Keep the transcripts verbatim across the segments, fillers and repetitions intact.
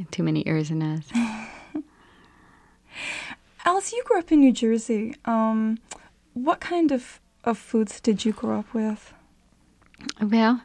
too many ers and as. Alice, you grew up in New Jersey. Um, what kind of, of foods did you grow up with? Well,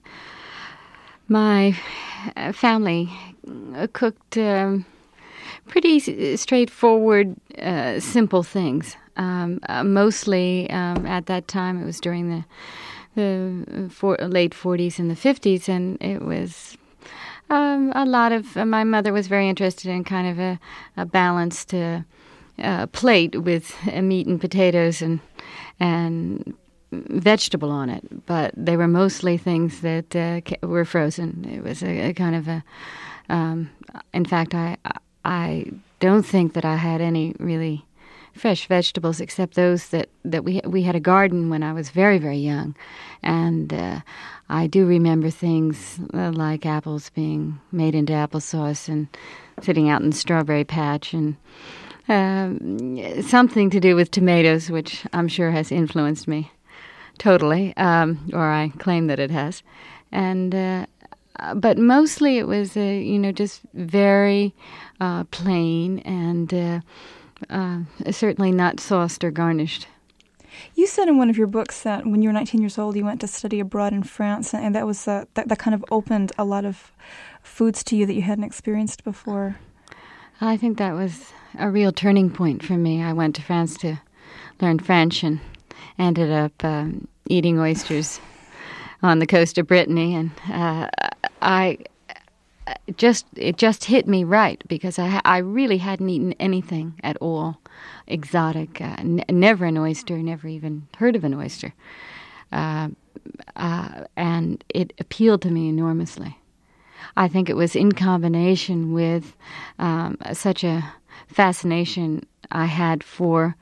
my family cooked um, pretty straightforward, uh, simple things. Um, uh, mostly um, at that time, it was during the the for, late forties and the fifties, and it was um, a lot of. Uh, my mother was very interested in kind of a, a balanced uh, uh, plate with uh, meat and potatoes and and vegetable on it, but they were mostly things that uh, were frozen. It was a, a kind of a. Um, in fact, I I don't think that I had any really fresh vegetables except those that, that we we had a garden when I was very, very young. And uh, I do remember things uh, like apples being made into applesauce and sitting out in the strawberry patch and um, something to do with tomatoes, which I'm sure has influenced me totally, um, or I claim that it has. And uh, but mostly it was, uh, you know, just very uh, plain and uh, Uh, certainly not sauced or garnished. You said in one of your books that when you were nineteen years old, you went to study abroad in France, and that was uh, that, that kind of opened a lot of foods to you that you hadn't experienced before. I think that was a real turning point for me. I went to France to learn French and ended up um, eating oysters on the coast of Brittany, and uh, I. Just it just hit me right because I I really hadn't eaten anything at all exotic. Uh, n- never an oyster. Never even heard of an oyster, uh, uh, and it appealed to me enormously. I think it was in combination with um, such a fascination I had for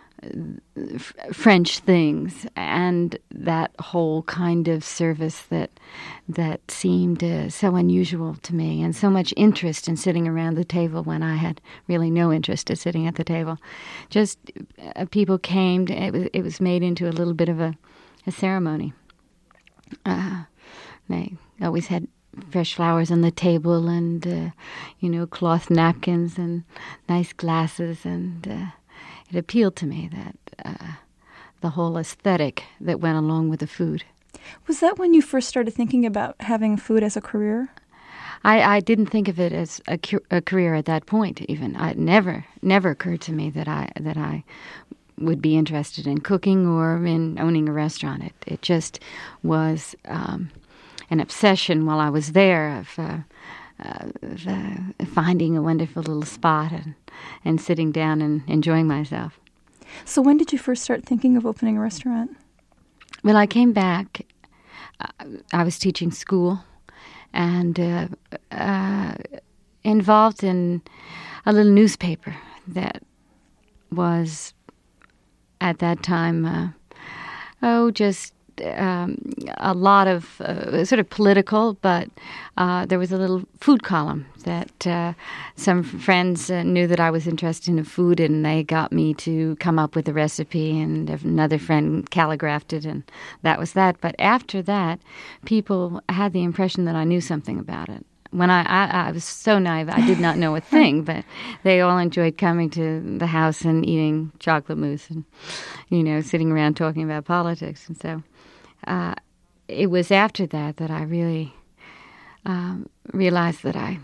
F- French things and that whole kind of service that that seemed uh, so unusual to me, and so much interest in sitting around the table when I had really no interest in sitting at the table. Just uh, people came. To, it was it was made into a little bit of a, a ceremony. Uh, they always had fresh flowers on the table, and uh, you know, cloth napkins and nice glasses, and. Uh, It appealed to me that uh, the whole aesthetic that went along with the food. Was that when you first started thinking about having food as a career? I, I didn't think of it as a, cu- a career at that point. Even it never, never occurred to me that I that I would be interested in cooking or in owning a restaurant. It it just was um, an obsession while I was there of. Uh, Uh, the, finding a wonderful little spot and, and sitting down and enjoying myself. So when did you first start thinking of opening a restaurant? Well, I came back. Uh, I was teaching school and uh, uh, involved in a little newspaper that was, at that time, uh, oh, just Um, a lot of uh, sort of political, but uh, there was a little food column that uh, some friends uh, knew that I was interested in food, and they got me to come up with a recipe, and another friend calligraphed it, and that was that. But after that, people had the impression that I knew something about it. When I, I, I was so naive, I did not know a thing, but they all enjoyed coming to the house and eating chocolate mousse and, you know, sitting around talking about politics. And so uh, it was after that that I really um, realized that I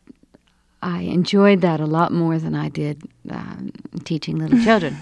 I enjoyed that a lot more than I did um, teaching little children,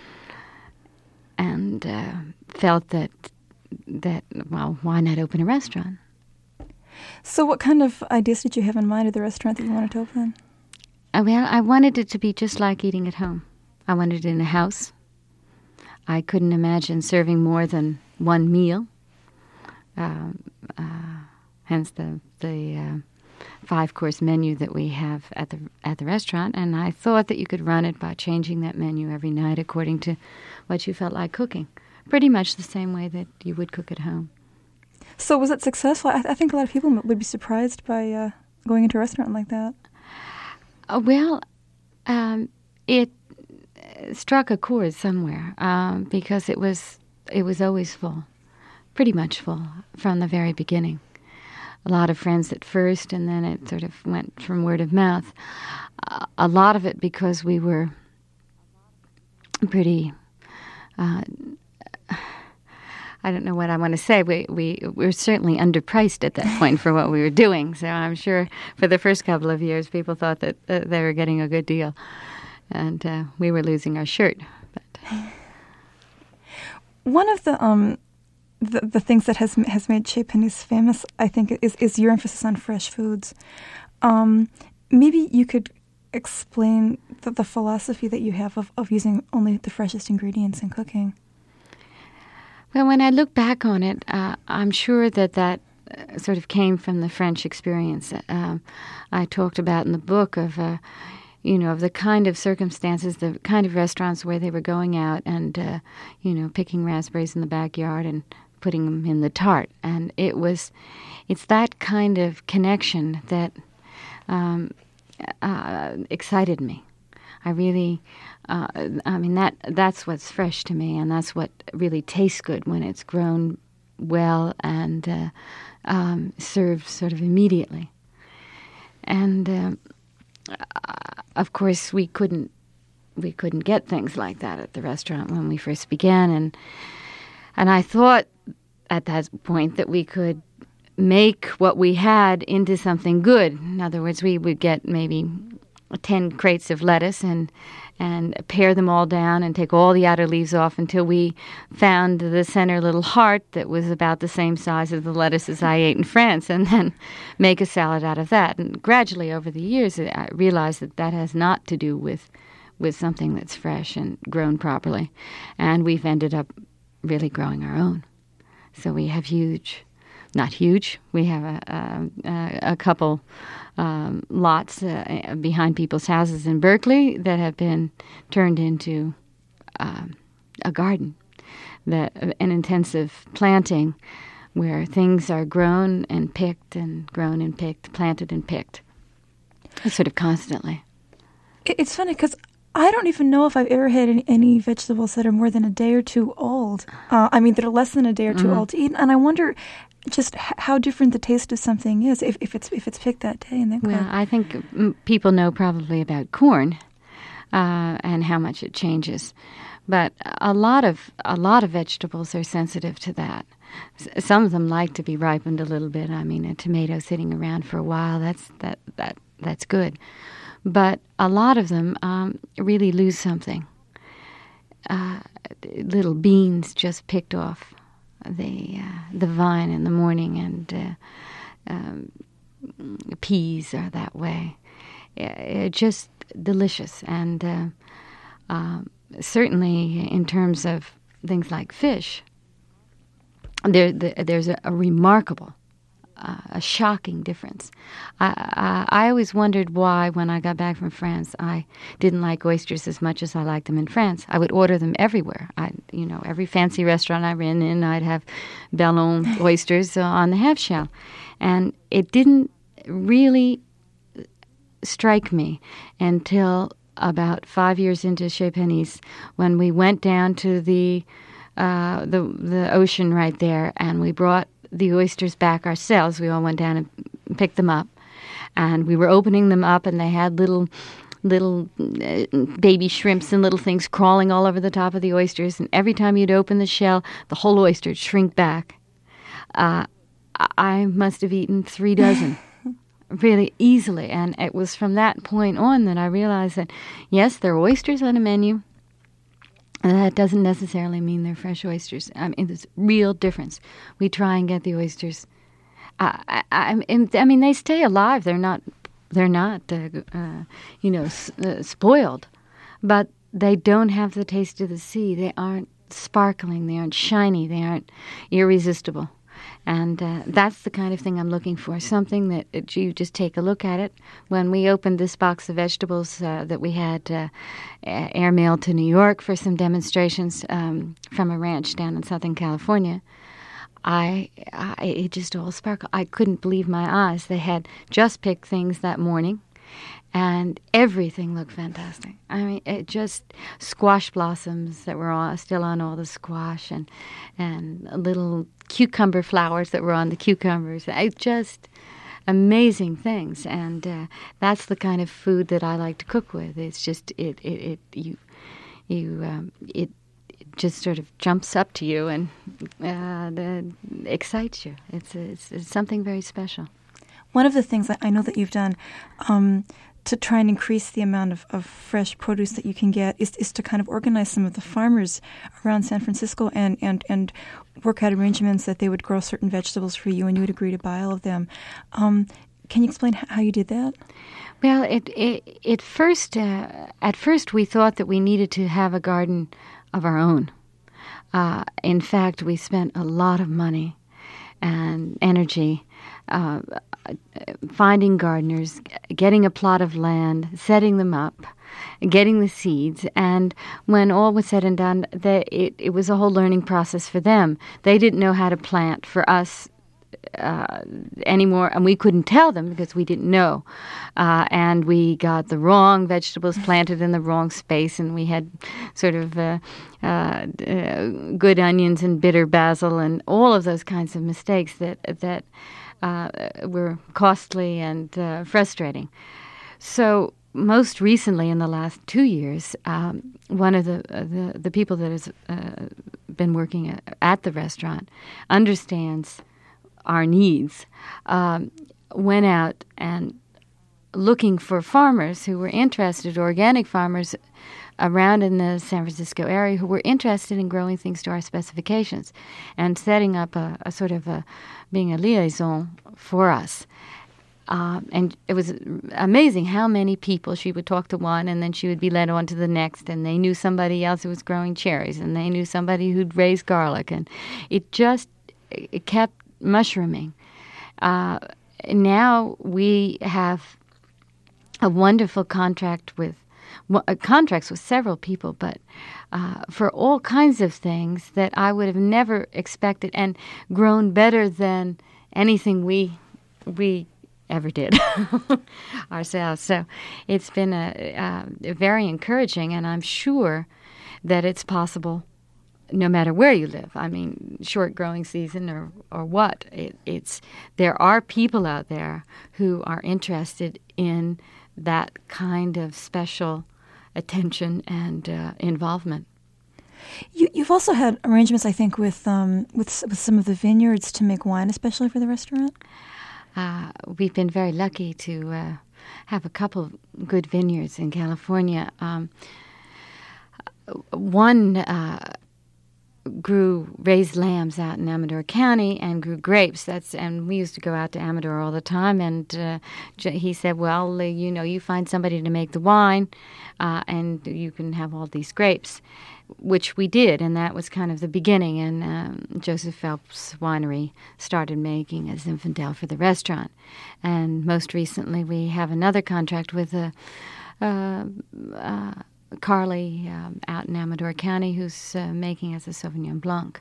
and uh, felt that that well, why not open a restaurant? So what kind of ideas did you have in mind of the restaurant that you wanted to open? I mean, I wanted it to be just like eating at home. I wanted it in a house. I couldn't imagine serving more than one meal. Uh, uh, hence the the uh, five-course menu that we have at the at the restaurant. And I thought that you could run it by changing that menu every night according to what you felt like cooking. Pretty much the same way that you would cook at home. So was it successful? I, th- I think a lot of people would be surprised by uh, going into a restaurant like that. Uh, well, um, it struck a chord somewhere um, because it was it was always full, pretty much full from the very beginning. a lot of friends at first, and then it sort of went from word of mouth. Uh, a lot of it because we were pretty, uh, I don't know what I want to say. We, we, we were certainly underpriced at that point for what we were doing. So I'm sure for the first couple of years, people thought that uh, they were getting a good deal. And uh, we were losing our shirt. But one of the um, the, the things that has has made Chez Panisse famous, I think, is is your emphasis on fresh foods. Um, maybe you could explain the, the philosophy that you have of, of using only the freshest ingredients in cooking. Well, when I look back on it, uh, I'm sure that that uh, sort of came from the French experience. Um, I talked about in the book of, uh, you know, of the kind of circumstances, the kind of restaurants where they were going out and, uh, you know, picking raspberries in the backyard and putting them in the tart. And it was, it's that kind of connection that um, uh, excited me. I really, uh, I mean, that that's what's fresh to me, and that's what really tastes good when it's grown well and uh, um, served sort of immediately. And uh, of course, we couldn't we couldn't get things like that at the restaurant when we first began, and and I thought at that point that we could make what we had into something good. In other words, we would get maybe ten crates of lettuce and and pare them all down and take all the outer leaves off until we found the center little heart that was about the same size as the lettuces I ate in France, and then make a salad out of that. And gradually over the years, I realized that that has not to do with with something that's fresh and grown properly. And we've ended up really growing our own. So we have huge, not huge, we have a, a, a couple Um, lots uh, behind people's houses in Berkeley that have been turned into um, a garden, that an intensive planting where things are grown and picked and grown and picked, planted and picked, sort of constantly. It's funny because I don't even know if I've ever had any, any vegetables that are more than a day or two old. Uh, I mean, that are less than a day or two mm-hmm. old to eat, and I wonder just h- how different the taste of something is if, if it's if it's picked that day and then cooked. Well, I think m- people know probably about corn uh, and how much it changes, but a lot of a lot of vegetables are sensitive to that. S- some of them like to be ripened a little bit. I mean, a tomato sitting around for a while, that's that that that's good, but a lot of them um, really lose something. Uh, little beans just picked off the uh, the vine in the morning, and uh, um, peas are that way. Uh, just delicious, and uh, um, certainly in terms of things like fish, there, there there's a, a remarkable, uh, a shocking difference. I, I I always wondered why, when I got back from France, I didn't like oysters as much as I liked them in France. I would order them everywhere. I, you know, every fancy restaurant I ran in, I'd have Bellon oysters uh, on the half shell, and it didn't really strike me until about five years into Chez Panisse, when we went down to the uh, the the ocean right there, and we brought the oysters back ourselves. We all went down and picked them up, and we were opening them up, and they had little little uh, baby shrimps and little things crawling all over the top of the oysters, and every time you'd open the shell, the whole oyster would shrink back. Uh, I must have eaten three dozen really easily, and it was from that point on that I realized that, yes, there are oysters on a menu, and that doesn't necessarily mean they're fresh oysters. I mean, there's a real difference. We try and get the oysters. Uh, I, I, I mean, they stay alive. They're not, they're not, uh, uh, you know, s- uh, spoiled, but they don't have the taste of the sea. They aren't sparkling. They aren't shiny. They aren't irresistible. And uh, that's the kind of thing I'm looking for, something that uh, you just take a look at it. When we opened this box of vegetables uh, that we had uh, airmailed to New York for some demonstrations um, from a ranch down in Southern California, I, I it just all sparkled. I couldn't believe my eyes. They had just picked things that morning, and everything looked fantastic. I mean, it just squash blossoms that were all, still on all the squash, and and little cucumber flowers that were on the cucumbers. I just amazing things, and uh, that's the kind of food that I like to cook with. It's just it it, it you you um, it, it just sort of jumps up to you and uh, the, excites you. It's, it's it's something very special. One of the things that I know that you've done um, to try and increase the amount of, of fresh produce that you can get is is to kind of organize some of the farmers around San Francisco and, and, and work out arrangements that they would grow certain vegetables for you and you would agree to buy all of them. Um, can you explain how you did that? Well, it it, it first uh, at first we thought that we needed to have a garden of our own. Uh, in fact, we spent a lot of money and energy uh, finding gardeners, getting a plot of land, setting them up, getting the seeds, and when all was said and done, they, it, it was a whole learning process for them. They didn't know how to plant for us uh, anymore, and we couldn't tell them because we didn't know. Uh, and we got the wrong vegetables planted in the wrong space, and we had sort of uh, uh, uh, good onions and bitter basil and all of those kinds of mistakes that that uh, were costly and uh, frustrating. So most recently, in the last two years, um, one of the, uh, the the people that has uh, been working at, at the restaurant understands our needs, um, went out and looking for farmers who were interested, organic farmers around in the San Francisco area who were interested in growing things to our specifications and setting up a, a sort of a, being a liaison for us. Uh, and it was amazing how many people she would talk to one, and then she would be led on to the next, and they knew somebody else who was growing cherries, and they knew somebody who'd raised garlic, and it just it kept mushrooming. Uh, now we have a wonderful contract with uh, contracts with several people, but uh, for all kinds of things that I would have never expected, and grown better than anything we we ever did ourselves. So it's been a, a very encouraging, and I'm sure that it's possible no matter where you live. I mean, short growing season or, or what. It, it's there are people out there who are interested in that kind of special attention and uh, involvement. You, you've also had arrangements, I think, with um, with with some of the vineyards to make wine, especially for the restaurant. Uh, we've been very lucky to uh, have a couple of good vineyards in California. Um, one uh, grew raised lambs out in Amador County and grew grapes. That's and we used to go out to Amador all the time. And uh, he said, "Well, uh, you know, you find somebody to make the wine, uh, and you can have all these grapes." Which we did, and that was kind of the beginning. And um, Joseph Phelps Winery started making a Zinfandel for the restaurant. And most recently, we have another contract with a, uh, uh, Carly um, out in Amador County, who's uh, making us a Sauvignon Blanc.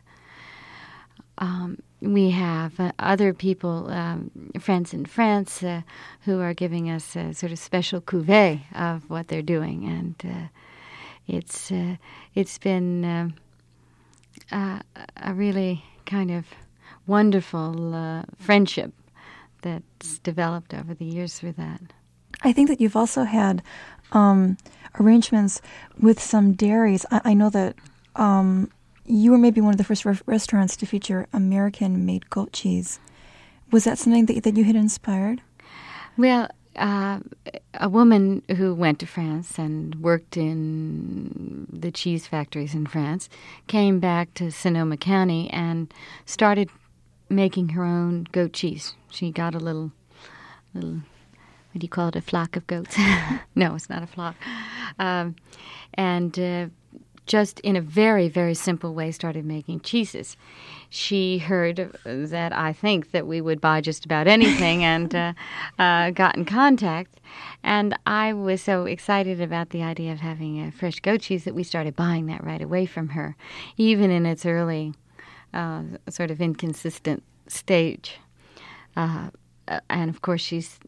Um, we have uh, other people, um, friends in France, uh, who are giving us a sort of special cuvée of what they're doing, and uh, It's uh, it's been uh, uh, a really kind of wonderful uh, friendship that's developed over the years through that. I think that you've also had um, arrangements with some dairies. I, I know that um, you were maybe one of the first re- restaurants to feature American-made goat cheese. Was that something that that you had inspired? Well, Uh, a woman who went to France and worked in the cheese factories in France came back to Sonoma County and started making her own goat cheese. She got a little, little, what do you call it, a flock of goats? No, it's not a flock. Um, and uh, just in a very, very simple way started making cheeses. She heard that I think that we would buy just about anything and uh, uh, got in contact. And I was so excited about the idea of having a fresh goat cheese that we started buying that right away from her, even in its early uh, sort of inconsistent stage. Uh, and, of course, she's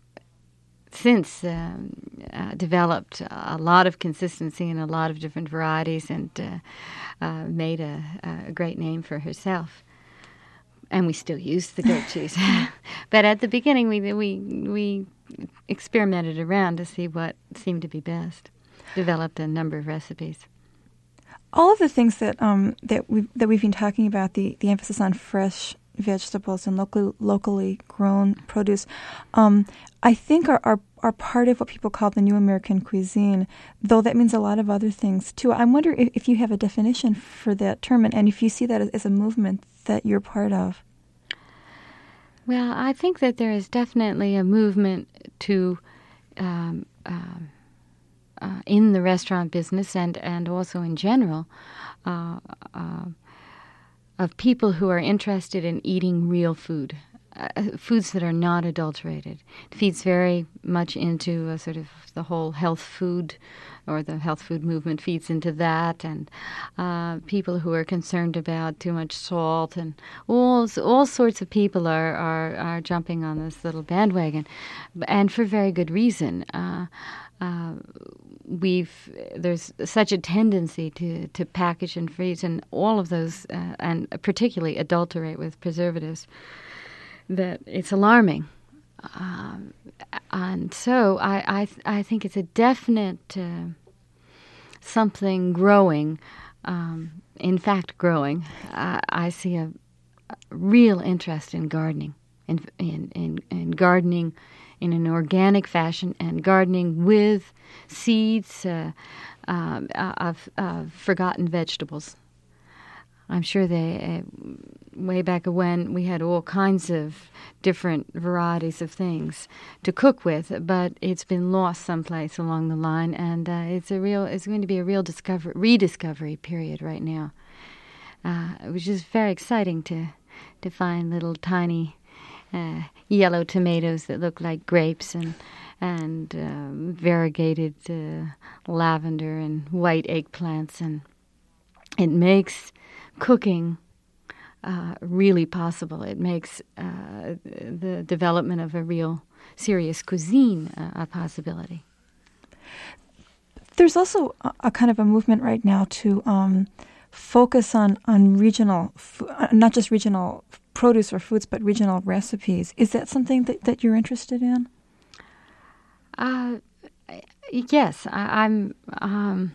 since um, uh, developed a lot of consistency in a lot of different varieties and uh, uh, made a, a great name for herself. and we still use the goat cheese. But at the beginning, we we we experimented around to see what seemed to be best. Developed a number of recipes. All of the things that um, that we that we've been talking about, the, the emphasis on fresh vegetables and locally locally grown produce, um, I think are, are are part of what people call the new American cuisine. Though that means a lot of other things too. I wonder if, if you have a definition for that term, and, and if you see that as, as a movement that you're part of. Well, I think that there is definitely a movement to. Um, um, Uh, in the restaurant business and, and also in general, uh, uh, of people who are interested in eating real food, uh, foods that are not adulterated. It feeds very much into a sort of the whole health food, or the health food movement feeds into that, and uh, people who are concerned about too much salt, and all all sorts of people are, are, are jumping on this little bandwagon, and for very good reason. Uh, uh, We've there's such a tendency to, to package and freeze and all of those, uh, and particularly adulterate with preservatives, that it's alarming. Um, and so I, I I think it's a definite uh, something growing. Um, in fact, growing. Uh, I see a, a real interest in gardening, in in in, in gardening. in an organic fashion, and gardening with seeds uh, um, of, of forgotten vegetables. I'm sure they, uh, way back when, we had all kinds of different varieties of things to cook with, but it's been lost someplace along the line, and uh, it's a real, it's going to be a real discover, rediscovery period right now, uh, which is very exciting to to find little tiny Uh, yellow tomatoes that look like grapes, and and um, variegated uh, lavender and white eggplants, and it makes cooking uh, really possible. It makes uh, the development of a real serious cuisine uh, a possibility. There's also a, a kind of a movement right now to um, focus on on regional, uh, not just regional produce or foods, but regional recipes. Is that something that, that you're interested in? Uh, yes, I, I'm um,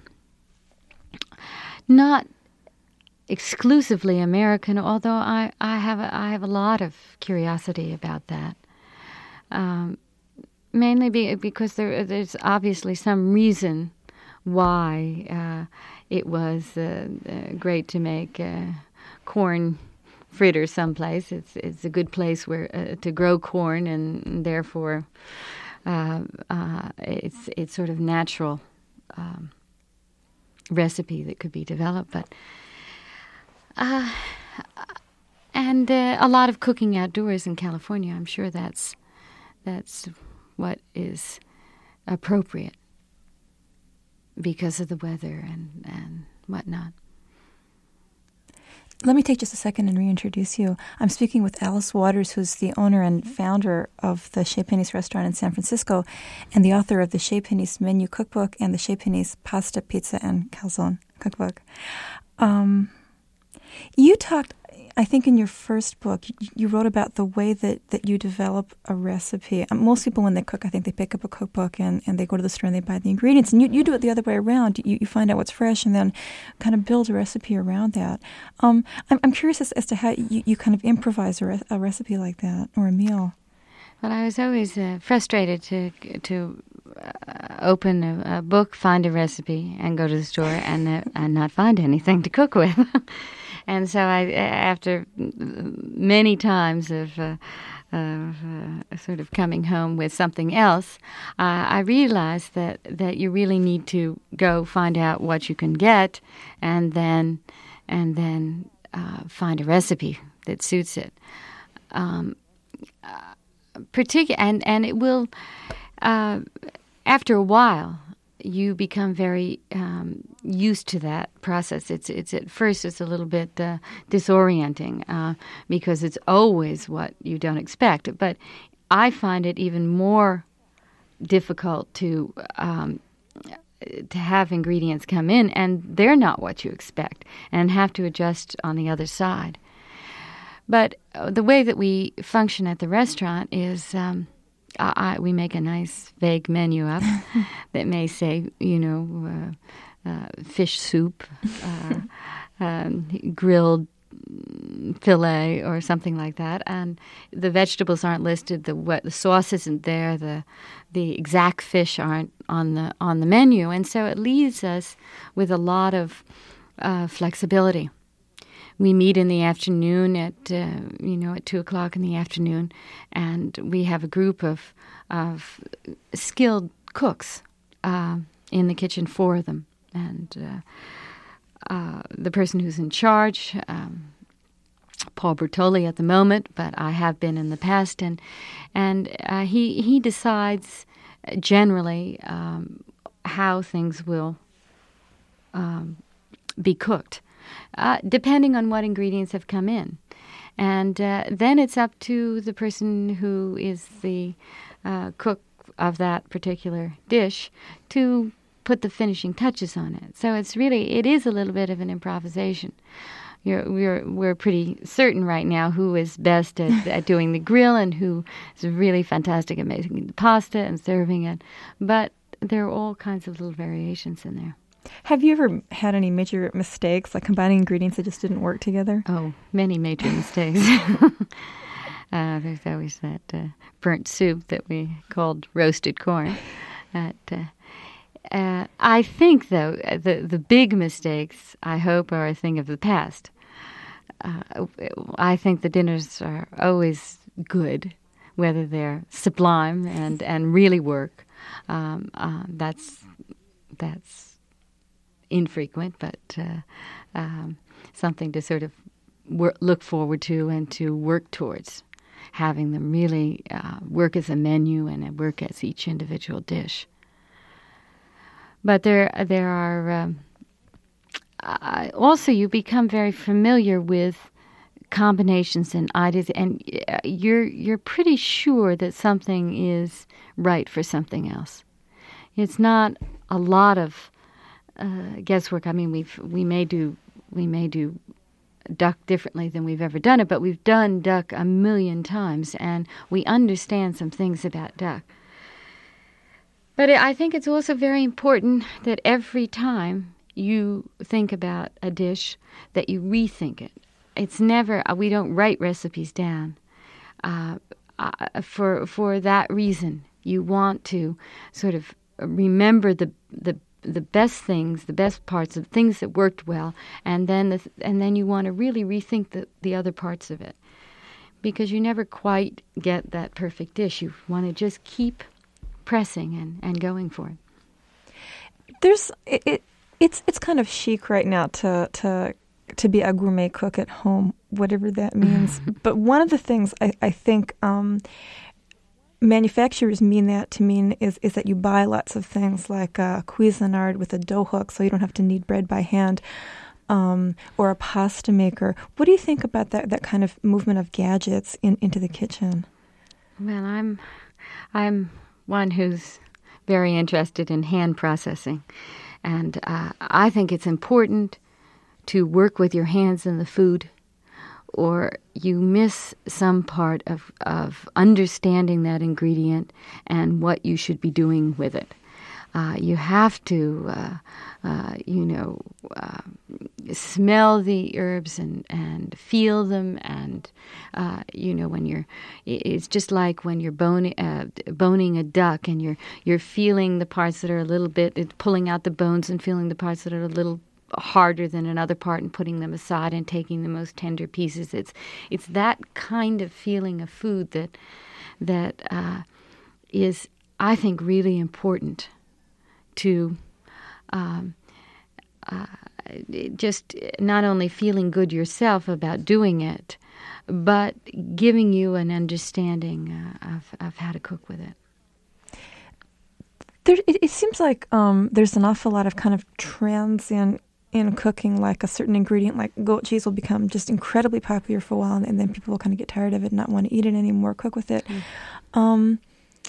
not exclusively American, although I, I have a, I have a lot of curiosity about that. Um, mainly be, because there there's obviously some reason why uh, it was uh, uh, great to make uh, corn fritters someplace. It's it's a good place where uh, to grow corn, and, and therefore uh, uh, it's it's sort of natural um, recipe that could be developed. But uh, and uh, a lot of cooking outdoors in California. I'm sure that's that's what is appropriate because of the weather and, and whatnot. Let me take just a second and reintroduce you. I'm speaking with Alice Waters, who's the owner and founder of the Chez Panisse restaurant in San Francisco and the author of the Chez Panisse Menu Cookbook and the Chez Panisse Pasta, Pizza, and Calzone Cookbook. Um, you talked, I think in your first book, you, you wrote about the way that, that you develop a recipe. Um, most people, when they cook, I think they pick up a cookbook and, and they go to the store and they buy the ingredients. And you, you do it the other way around. You, you find out what's fresh and then kind of build a recipe around that. Um, I'm, I'm curious as, as to how you, you kind of improvise a, re- a recipe like that or a meal. Well, I was always uh, frustrated to to uh, open a, a book, find a recipe, and go to the store and uh, and not find anything to cook with. And so I, after many times of, uh, of uh, sort of coming home with something else, uh, I realized that, that you really need to go find out what you can get, and then and then uh, find a recipe that suits it. Um, uh, Particular and and it will uh, after a while you become very um, used to that process. It's it's at first it's a little bit uh, disorienting uh, because it's always what you don't expect. But I find it even more difficult to um, to have ingredients come in and they're not what you expect and have to adjust on the other side. But uh, the way that we function at the restaurant is um, I, I, we make a nice vague menu up that may say, you know, uh, uh, fish soup, uh, um, grilled fillet or something like that, and the vegetables aren't listed. The what the sauce isn't there. The the exact fish aren't on the on the menu, and so it leaves us with a lot of uh, flexibility. We meet in the afternoon at uh, you know at two o'clock in the afternoon, and we have a group of of skilled cooks uh, in the kitchen, four of them, and. Uh, Uh, the person who's in charge, um, Paul Bertoli at the moment, but I have been in the past, and and uh, he he decides generally um, how things will um, be cooked, uh, depending on what ingredients have come in, and uh, then it's up to the person who is the uh, cook of that particular dish to put the finishing touches on it. So it's really, it is a little bit of an improvisation. You're, we're we're pretty certain right now who is best at, at doing the grill and who is really fantastic at making the pasta and serving it. But there are all kinds of little variations in there. Have you ever had any major mistakes, like combining ingredients that just didn't work together? Oh, many major mistakes. uh, there's always that uh, burnt soup that we called roasted corn. That uh, Uh, I think, though, the the big mistakes, I hope, are a thing of the past. Uh, I think the dinners are always good, whether they're sublime and, and really work. Um, uh, that's that's infrequent, but uh, um, something to sort of wor- look forward to and to work towards, having them really uh, work as a menu and work as each individual dish. But there, there are um, uh, also you become very familiar with combinations and ideas, and you're you're pretty sure that something is right for something else. It's not a lot of uh, guesswork. I mean, we we may do we may do duck differently than we've ever done it, but we've done duck a million times, and we understand some things about duck. But I think it's also very important that every time you think about a dish, that you rethink it. It's never, we don't write recipes down. Uh, uh, for for that reason, you want to sort of remember the the the best things, the best parts of things that worked well, and then the, and then you want to really rethink the, the other parts of it, because you never quite get that perfect dish. You want to just keep pressing and, and going for it. There's it, it it's it's kind of chic right now to to to be a gourmet cook at home, whatever that means. But one of the things I, I think um, manufacturers mean that to mean is is that you buy lots of things like a Cuisinart with a dough hook, so you don't have to knead bread by hand, um, or a pasta maker. What do you think about that that kind of movement of gadgets in, into the kitchen? Well, I'm I'm. one who's very interested in hand processing. And uh, I think it's important to work with your hands in the food, or you miss some part of, of understanding that ingredient and what you should be doing with it. Uh, you have to, uh, uh, you know, uh, smell the herbs and, and feel them. And, uh, you know, when you're, it's just like when you're boning, uh, boning a duck and you're, you're feeling the parts that are a little bit, pulling out the bones and feeling the parts that are a little harder than another part and putting them aside and taking the most tender pieces. It's, it's that kind of feeling of food that, that uh, is, I think, really important to um, uh, just not only feeling good yourself about doing it, but giving you an understanding uh, of, of how to cook with it. There, it, it seems like um, there's an awful lot of kind of trends in in cooking, like a certain ingredient like goat cheese will become just incredibly popular for a while, and, and then people will kind of get tired of it and not want to eat it anymore, cook with it. Mm. Um,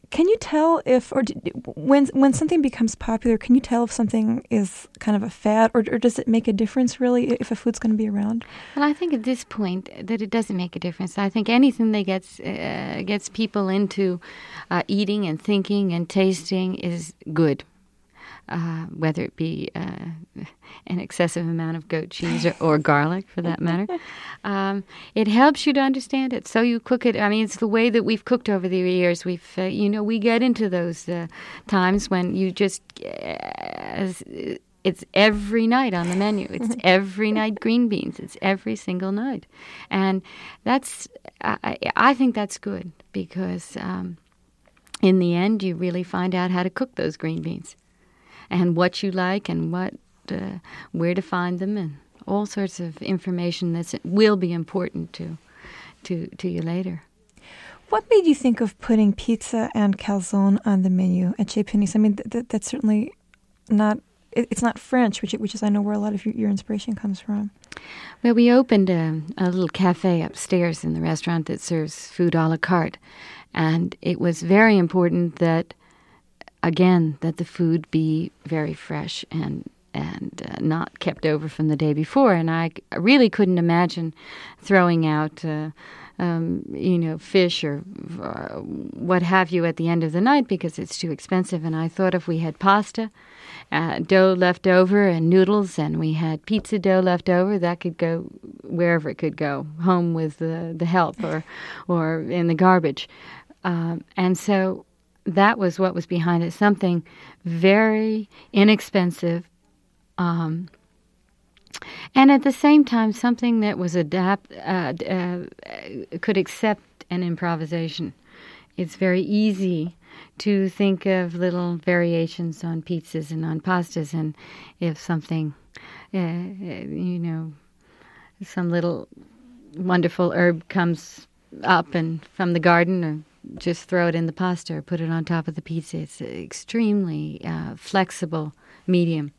can you tell if, or d- when when something becomes popular, can you tell if something is kind of a fad, or, or does it make a difference really if a food's going to be around? Well, I think at this point that it doesn't make a difference. I think anything that gets uh, gets people into uh, eating and thinking and tasting is good. Uh, whether it be uh, an excessive amount of goat cheese or, or garlic, for that matter. Um, it helps you to understand it. So you cook it. I mean, it's the way that we've cooked over the years. We've, uh, you know, we get into those uh, times when you just, uh, it's every night on the menu. It's every night green beans. It's every single night. And that's, I, I think that's good because um, in the end, you really find out how to cook those green beans. And what you like, and what, uh, where to find them, and all sorts of information that will be important to, to, to you later. What made you think of putting pizza and calzone on the menu at Chez Panisse? I mean, th- th- that's certainly not. It, it's not French, which which is I know where a lot of your, your inspiration comes from. Well, we opened a, a little cafe upstairs in the restaurant that serves food a la carte, and it was very important that. Again, that the food be very fresh and and uh, not kept over from the day before. And I really couldn't imagine throwing out, uh, um, you know, fish or uh, what have you at the end of the night because it's too expensive. And I thought if we had pasta, uh, dough left over and noodles, and we had pizza dough left over, that could go wherever it could go, home with the, the help or, or in the garbage. Um, and so... That was what was behind it, something very inexpensive, um, and at the same time, something that was adapt uh, uh, could accept an improvisation. It's very easy to think of little variations on pizzas and on pastas, and if something, uh, you know, some little wonderful herb comes up and from the garden or just throw it in the pasta or put it on top of the pizza. It's an extremely uh, flexible medium.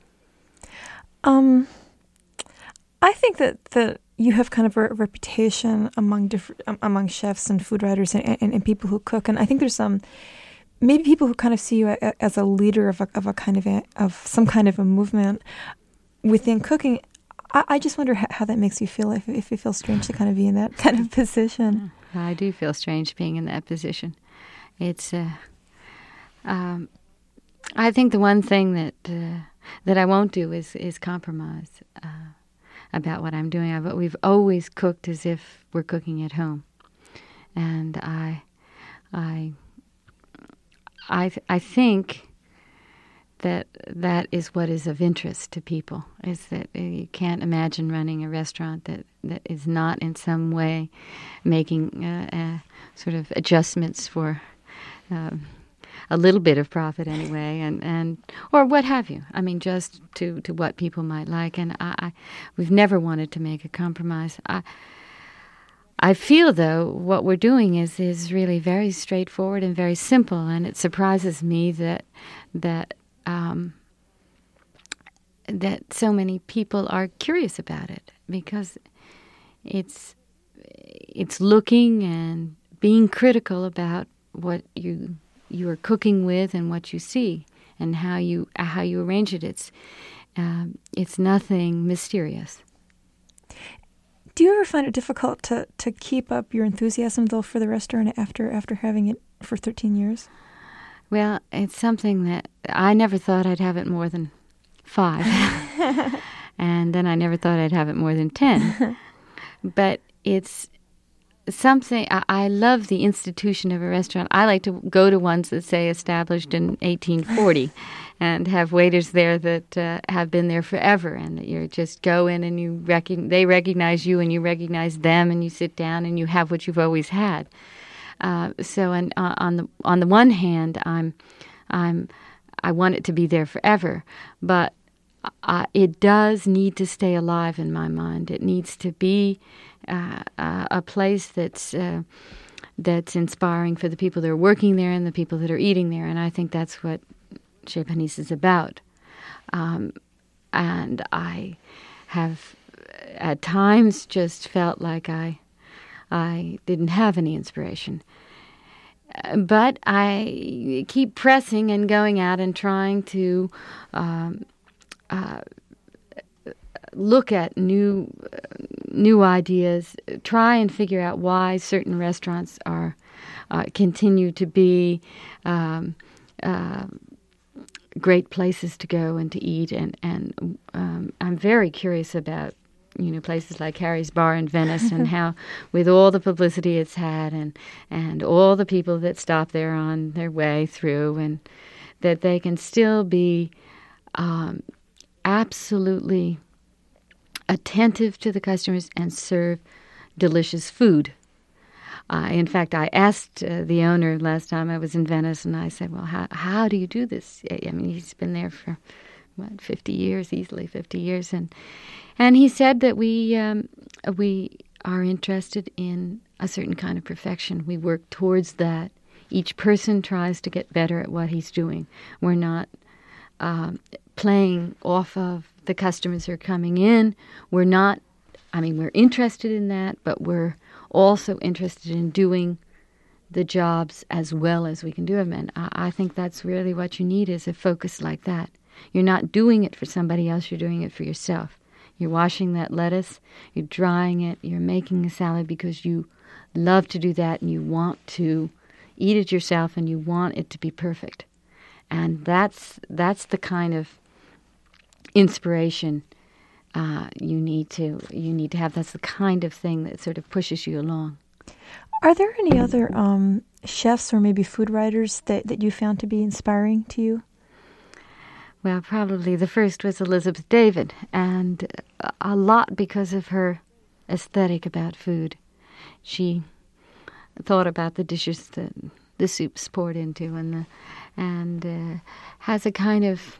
Um, I think that, that you have kind of a reputation among different um, among chefs and food writers and, and, and people who cook, and I think there's some maybe people who kind of see you a, as a leader of a, of a kind of a, of some kind of a movement within cooking. I, I just wonder how, how that makes you feel. If if it feels strange to kind of be in that kind of position. I do feel strange being in that position. It's, uh, um, I think the one thing that uh, that I won't do is is compromise uh, about what I'm doing. I've, we've always cooked as if we're cooking at home, and I, I, I, I think that that is what is of interest to people, is that you can't imagine running a restaurant that, that is not in some way making uh, uh, sort of adjustments for um, a little bit of profit anyway, and, and or what have you. I mean, just to, to what people might like. And I, I we've never wanted to make a compromise. I I feel, though, what we're doing is is really very straightforward and very simple, and it surprises me that that um, that so many people are curious about it, because it's it's looking and being critical about what you you are cooking with and what you see and how you how you arrange it. It's um, it's nothing mysterious. Do you ever find it difficult to, to keep up your enthusiasm, though, for the restaurant after after having it for thirteen years? Well, it's something that I never thought I'd have it more than five. And then I never thought I'd have it more than ten. But it's something, I, I love the institution of a restaurant. I like to go to ones that say established in eighteen forty and have waiters there that uh, have been there forever, and that you just go in and you recognize, they recognize you and you recognize them, and you sit down and you have what you've always had. Uh, so, and, uh, on the on the one hand, I'm, I'm, I want it to be there forever, but uh, it does need to stay alive in my mind. It needs to be uh, uh, a place that's uh, that's inspiring for the people that are working there and the people that are eating there, and I think that's what Chez Panisse is about. Um, and I have at times just felt like I I didn't have any inspiration. but I keep pressing and going out and trying to um, uh, look at new uh, new ideas, try and figure out why certain restaurants are uh, continue to be um, uh, great places to go and to eat, and and um, I'm very curious about, you know, places like Harry's Bar in Venice and how, with all the publicity it's had and and all the people that stop there on their way through, and that they can still be um, absolutely attentive to the customers and serve delicious food. Uh, in fact, I asked uh, the owner last time I was in Venice, and I said, well, how, how do you do this? I mean, he's been there for, what, fifty years, easily fifty years. And and he said that we um, we are interested in a certain kind of perfection. We work towards that. Each person tries to get better at what he's doing. We're not um, playing off of the customers who are coming in. We're not, I mean, we're interested in that, but we're also interested in doing the jobs as well as we can do them. And I, I think that's really what you need, is a focus like that. You're not doing it for somebody else, you're doing it for yourself. You're washing that lettuce, you're drying it, you're making a salad because you love to do that and you want to eat it yourself and you want it to be perfect. And that's that's the kind of inspiration Uh, you need to you need to have. That's the kind of thing that sort of pushes you along. Are there any other um, chefs or maybe food writers that, that you found to be inspiring to you? Well, probably the first was Elizabeth David, and a lot because of her aesthetic about food. She thought about the dishes that the soup's poured into, and the, and uh, has a kind of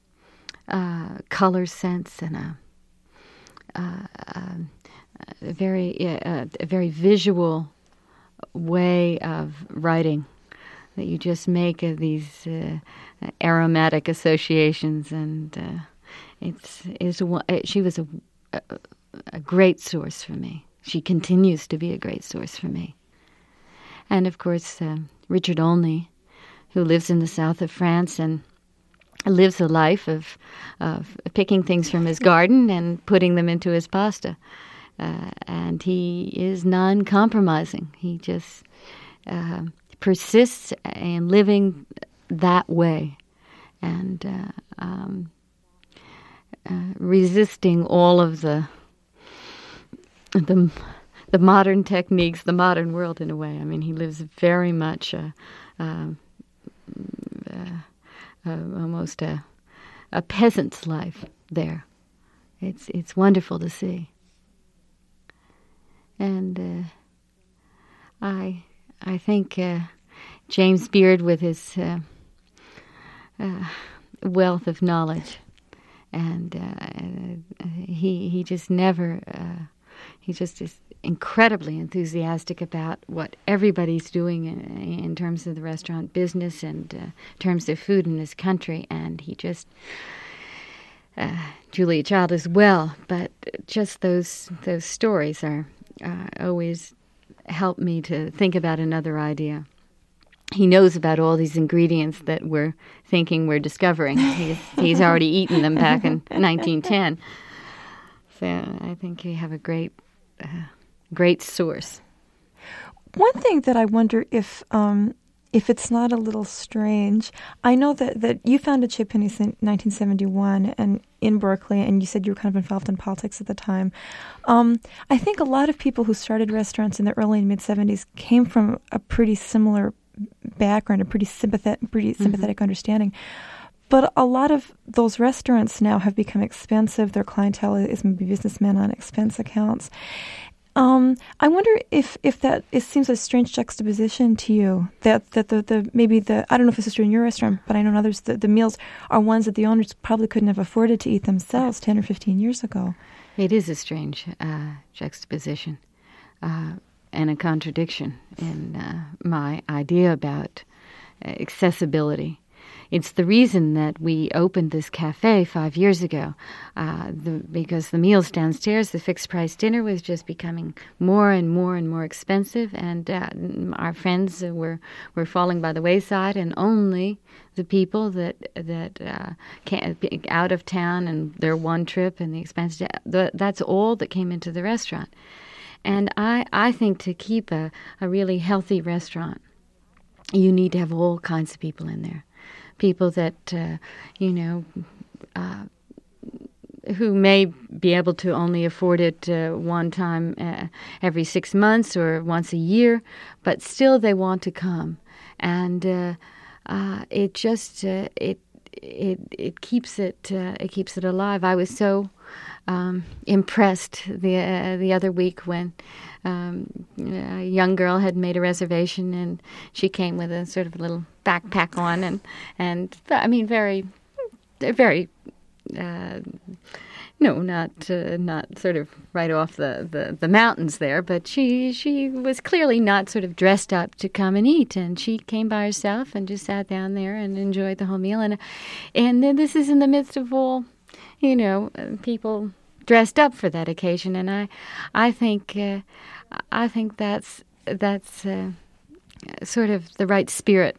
uh, color sense and a Uh, uh, a very uh, a very visual way of writing, that you just make uh, these uh, aromatic associations, and uh, it's is she was a, a a great source for me. She continues to be a great source for me, and of course uh, Richard Olney, who lives in the south of France and lives a life of of picking things from his garden and putting them into his pasta. Uh, and he is non-compromising. He just uh, persists in living that way and uh, um, uh, resisting all of the, the the modern techniques, the modern world in a way. I mean, he lives very much a, uh, uh, Uh, almost a, a peasant's life there. It's it's wonderful to see. And uh, I I think uh, James Beard, with his uh, uh, wealth of knowledge, and uh, he he just never uh, he just is incredibly enthusiastic about what everybody's doing in, in terms of the restaurant business and uh, in terms of food in this country. And he just, uh, Julia Child as well, but just those those stories are uh, always help me to think about another idea. He knows about all these ingredients that we're thinking we're discovering. He's, he's already eaten them back in nineteen ten. So I think you have a great... Uh, Great source. One thing that I wonder if um, if it's not a little strange, I know that, that you founded Chez Panisse in nineteen seventy-one and in Berkeley, and you said you were kind of involved in politics at the time. Um, I think a lot of people who started restaurants in the early and mid-seventies came from a pretty similar background, a pretty sympathetic, pretty sympathetic mm-hmm. understanding. But a lot of those restaurants now have become expensive. Their clientele is maybe businessmen on expense accounts. Um, I wonder if, if that it seems a strange juxtaposition to you, that that the, the maybe the I don't know if this is true in your restaurant, but I know in others the, the meals are ones that the owners probably couldn't have afforded to eat themselves ten or fifteen years ago. It is a strange uh, juxtaposition uh, and a contradiction in uh, my idea about uh, accessibility. it's the reason that we opened this cafe five years ago, uh, the, because the meals downstairs, the fixed-price dinner, was just becoming more and more and more expensive, and uh, our friends were were falling by the wayside, and only the people that that uh, can't be out of town and their one trip and the expense, the, that's all that came into the restaurant. And I, I think to keep a, a really healthy restaurant, you need to have all kinds of people in there. People that, uh, you know, uh, who may be able to only afford it uh, one time uh, every six months or once a year, but still they want to come. And uh, uh, it just, uh, it, it, it keeps it, uh, it keeps it alive. I was so Um, impressed the uh, the other week when um, a young girl had made a reservation, and she came with a sort of little backpack on, and and I mean very very uh, no not uh, not sort of right off the, the, the mountains there, but she she was clearly not sort of dressed up to come and eat, and she came by herself and just sat down there and enjoyed the whole meal, and and then this is in the midst of all, you know, people dressed up for that occasion, and I, I think, uh, I think that's that's uh, sort of the right spirit.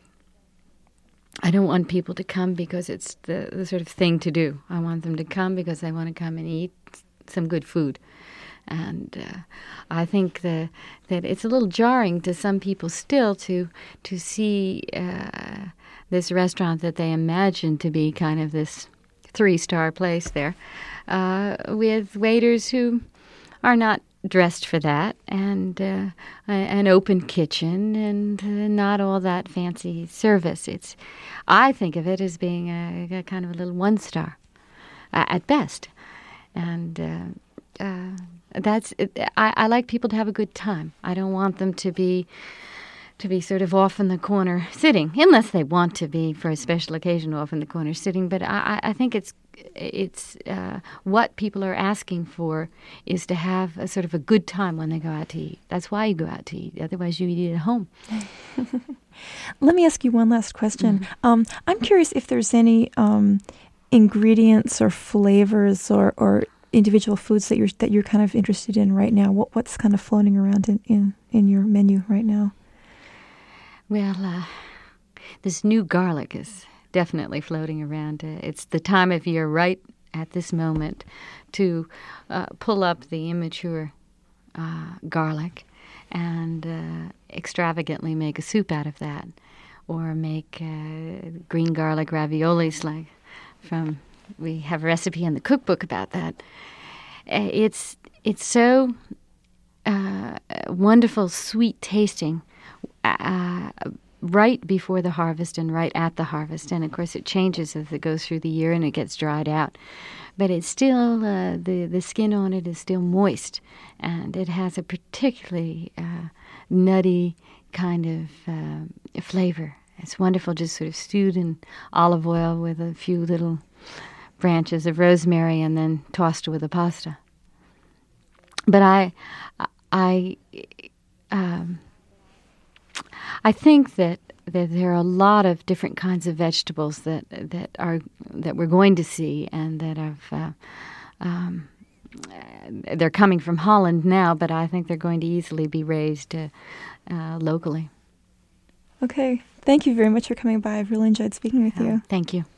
I don't want people to come because it's the, the sort of thing to do. I want them to come because they want to come and eat some good food, and uh, I think the, that it's a little jarring to some people still to to see uh, this restaurant that they imagine to be kind of this three-star place there, uh, with waiters who are not dressed for that, and uh, an open kitchen, and uh, not all that fancy service. It's, I think of it as being a, a kind of a little one-star, uh, at best, and uh, uh, that's. I, I like people to have a good time. I don't want them to be. to be sort of off in the corner sitting, unless they want to be for a special occasion off in the corner sitting. But I, I think it's it's uh, what people are asking for is to have a sort of a good time when they go out to eat. That's why you go out to eat. Otherwise, you eat at home. Let me ask you one last question. Mm-hmm. Um, I'm curious if there's any um, ingredients or flavors or, or individual foods that you're that you're kind of interested in right now. What what's kind of floating around in, in, in your menu right now? Well, uh, this new garlic is definitely floating around. Uh, it's the time of year right at this moment to uh, pull up the immature uh, garlic and uh, extravagantly make a soup out of that, or make uh, green garlic raviolis like from, we have a recipe in the cookbook about that. Uh, it's, it's so uh, wonderful, sweet tasting, Uh, right before the harvest and right at the harvest. And, of course, it changes as it goes through the year and it gets dried out. But it's still, uh, the, the skin on it is still moist, and it has a particularly uh, nutty kind of uh, flavor. It's wonderful, just sort of stewed in olive oil with a few little branches of rosemary and then tossed with the pasta. But I, I, um, I think that, that there are a lot of different kinds of vegetables that that are that we're going to see, and that have uh, um, they're coming from Holland now, but I think they're going to easily be raised uh, uh, locally. Okay, thank you very much for coming by. I've really enjoyed speaking with uh, you. Thank you.